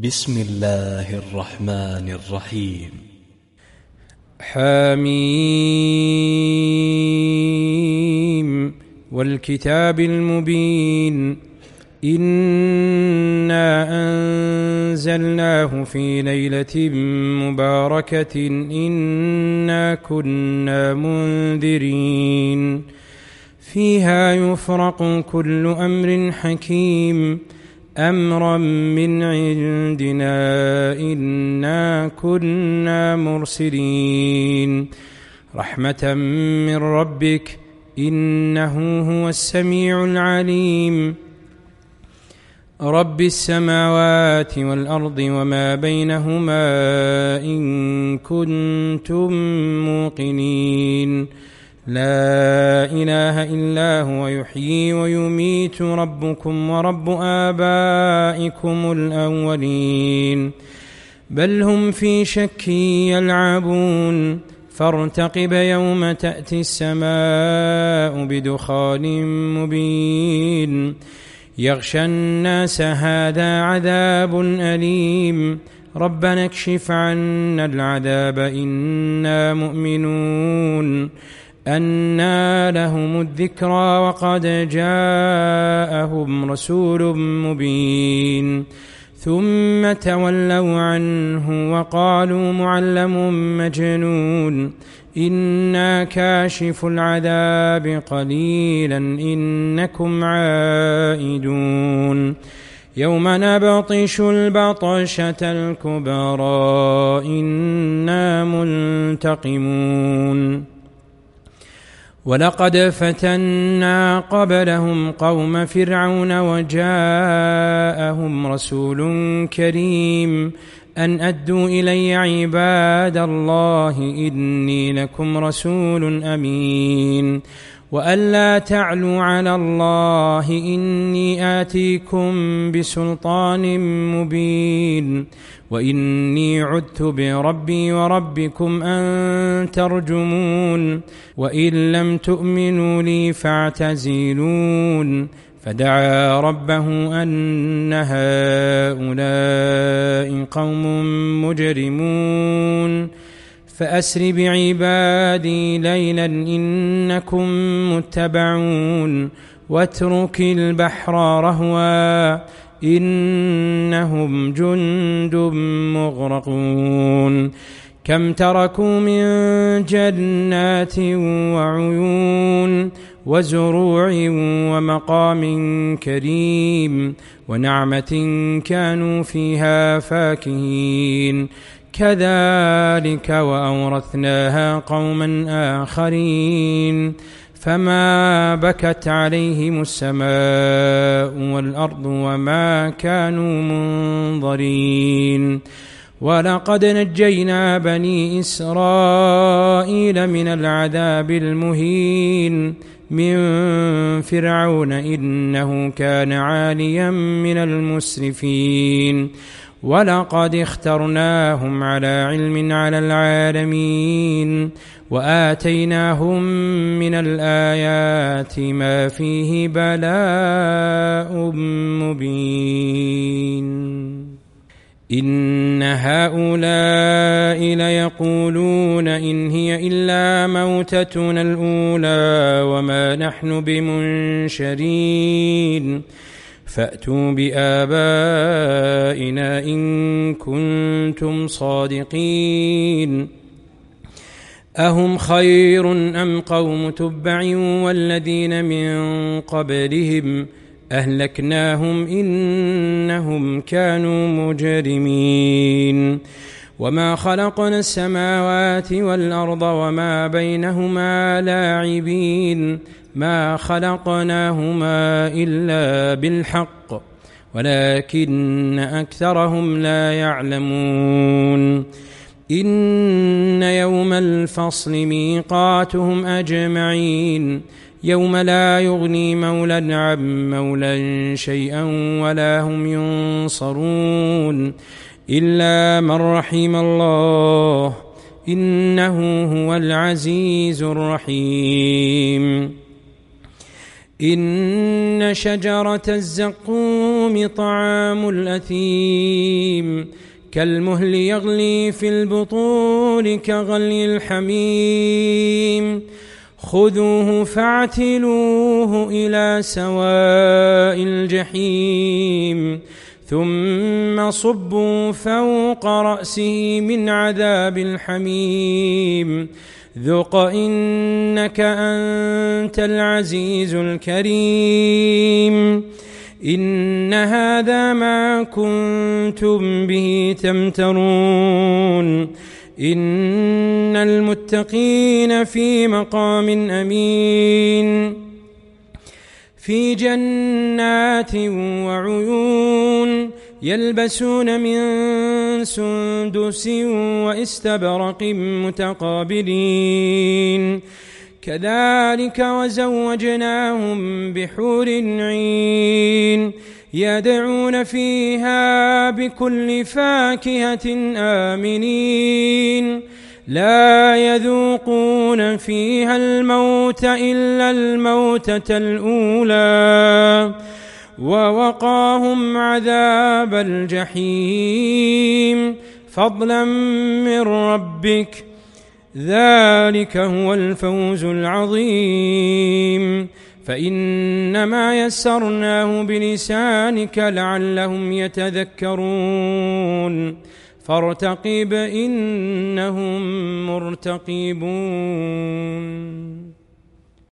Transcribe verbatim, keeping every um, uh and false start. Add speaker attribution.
Speaker 1: بسم الله الرحمن الرحيم.
Speaker 2: حميم والكتاب المبين. إنا أنزلناه في ليلة مباركة إنا كنا منذرين فيها يفرق كل أمر حكيم أمرا من عندنا إنا كنا مرسلين رحمة من ربك إنه هو السميع العليم رب السماوات والأرض وما بينهما إن كنتم موقنين لا إله إلا هو يحيي ويميت ربكم ورب آبائكم الأولين بل هم في شك يلعبون فارتقب يوم تأتي السماء بدخان مبين يغشى الناس هذا عذاب أليم ربنا اكشف عنا العذاب إنا مؤمنون أنى لهم الذكرى وقد جاءهم رسول مبين ثم تولوا عنه وقالوا معلم مجنون إنا كاشف العذاب قليلا إنكم عائدون يوم نبطش البطشة الكبرى إنا منتقمون ولقد فتنا قبلهم قوم فرعون وجاءهم رسول كريم أن أدوا إلي عباد الله إني لكم رسول أمين وأن لا تعلوا على الله إني آتيكم بسلطان مبين وإني عدت بربي وربكم أن ترجمون وإن لم تؤمنوا لي فاعتزلون فدعا ربه أن هؤلاء قوم مجرمون فأسر بعبادي ليلا إنكم متبعون واترك البحر رهوا إنهم جند مغرقون كم تركوا من جنات وعيون وزروع ومقام كريم ونعمة كانوا فيها فاكهين كذلك وأورثناها قوما آخرين فما بكت عليهم السماء والأرض وما كانوا منظرين ولقد نجينا بني إسرائيل من العذاب المهين من فرعون إنه كان عاليا من المسرفين ولقد اخترناهم على علم على العالمين وآتيناهم من الآيات ما فيه بلاء مبين إن هؤلاء ليقولون إن هي إلا موتتنا الأولى وما نحن بمنشرين فأتوا بآبائنا إن كنتم صادقين أهم خير أم قوم تبع والذين من قبلهم أهلكناهم إنهم كانوا مجرمين وما خلقنا السماوات والأرض وما بينهما لاعبين ما خلقناهما إلا بالحق ولكن أكثرهم لا يعلمون إن يوم الفصل ميقاتهم أجمعين يوم لا يغني مولى عن مولى شيئا ولا هم ينصرون إلا من رحم الله إنه هو العزيز الرحيم إن شجرة الزقوم طعام الأثيم كالمهل يغلي في البطون كغلي الحميم خذوه فاعتلوه إلى سواء الجحيم ثم صبوا فوق رأسه من عذاب الحميم ذق إنك أنت العزيز الكريم إن هذا ما كنتم به تمترون إن المتقين في مقام أمين في جنات وعيون يلبسون من سندس واستبرق متقابلين كذلك وزوجناهم بحور عين يدعون فيها بكل فاكهة آمنين لا يذوقون فيها الموت إلا الموتة الأولى ووقاهم عذاب الجحيم فضلا من ربك ذلك هو الفوز العظيم فإنما يسرناه بلسانك لعلهم يتذكرون فارتقب إنهم مرتقبون.